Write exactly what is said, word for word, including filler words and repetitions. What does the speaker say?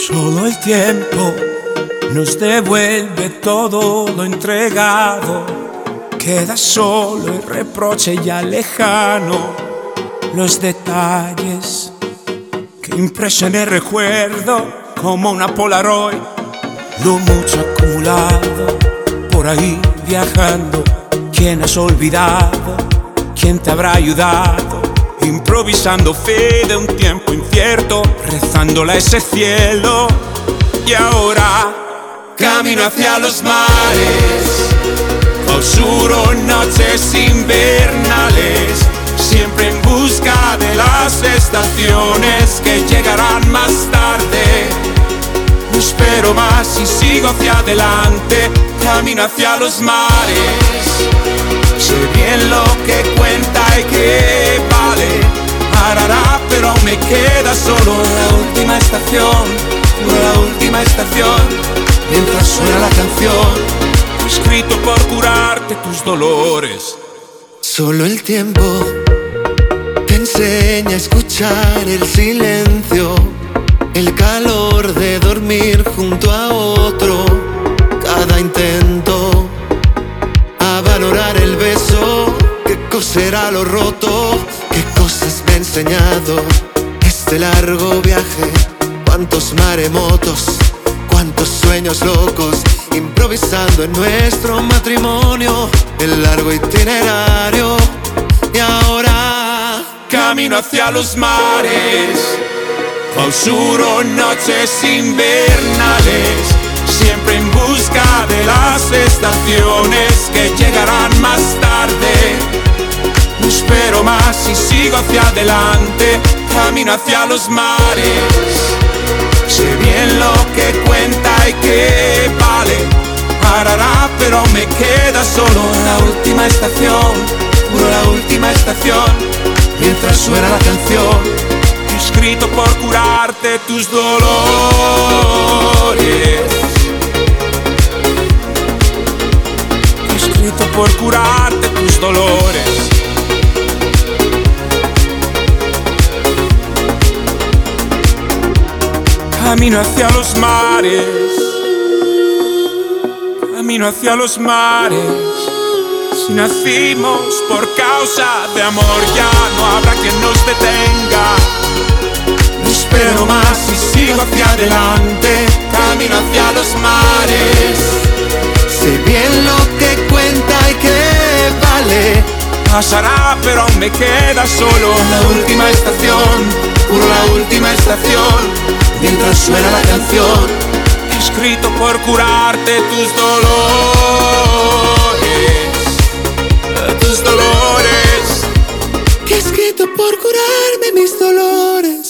Solo el tiempo nos devuelve todo lo entregado. Queda solo el reproche ya lejano, los detalles que impreso en el recuerdo como una Polaroid. Lo mucho acumulado por ahí viajando. ¿Quién has olvidado? ¿Quién te habrá ayudado? Improvisando fe de un tiempo incierto, rezándola a ese cielo. Y ahora camino hacia los mares, oscuro noches invernales, siempre en busca de las estaciones que llegarán más tarde. No espero más y sigo hacia adelante, camino hacia los mares. Sé bien lo que cuenta y que vale, parará pero me queda solo la última estación, la última estación, mientras suena la canción, escrito por curarte tus dolores. Solo el tiempo te enseña a escuchar el silencio, el calor de dormir junto a otro, cada intento a valorar el beso, qué coserá lo roto, qué cosas me ha enseñado este largo viaje, cuántos maremotos, cuántos sueños locos, improvisando en nuestro matrimonio, el largo itinerario. Y ahora camino hacia los mares, oscuro noches invernales, siempre en busca de las estaciones que llegarán más tarde. No espero más y sigo hacia adelante, camino hacia los mares. Sé bien lo que cuenta y que vale, parará pero me queda solo la última estación, puro la última estación, mientras suena la canción, escrito por curarte tus dolores, escrito por curarte tus dolores. Camino hacia los mares, camino hacia los mares. Si nacimos por causa de amor, ya no habrá quien nos detenga. No espero más y sigo hacia adelante, camino hacia los mares. sé bien lo que cuenta y que vale, Pasará pero aún me queda solo la última estación, puro la última estación, mientras suena la canción, escrito por curarte tus dolores, tus dolores, que escrito por curarme mis dolores.